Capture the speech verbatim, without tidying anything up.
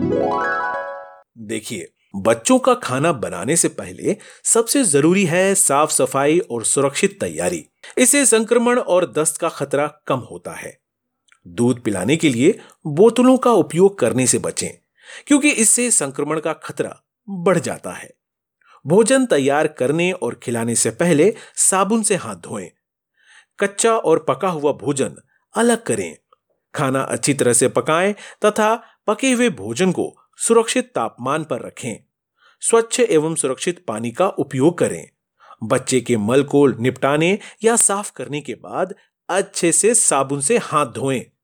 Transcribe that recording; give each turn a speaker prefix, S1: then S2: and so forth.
S1: देखिए, बच्चों का खाना बनाने से पहले सबसे जरूरी है साफ सफाई और सुरक्षित तैयारी। इससे संक्रमण और दस्त का खतरा कम होता है। दूध पिलाने के लिए बोतलों का उपयोग करने से बचें, क्योंकि इससे संक्रमण का खतरा बढ़ जाता है। भोजन तैयार करने और खिलाने से पहले साबुन से हाथ धोएं। कच्चा और पका हुआ भोजन अलग करें। खाना अच्छी तरह से पकाएं तथा पके हुए भोजन को सुरक्षित तापमान पर रखें। स्वच्छ एवं सुरक्षित पानी का उपयोग करें। बच्चे के मल को निपटाने या साफ करने के बाद अच्छे से साबुन से हाथ धोएं।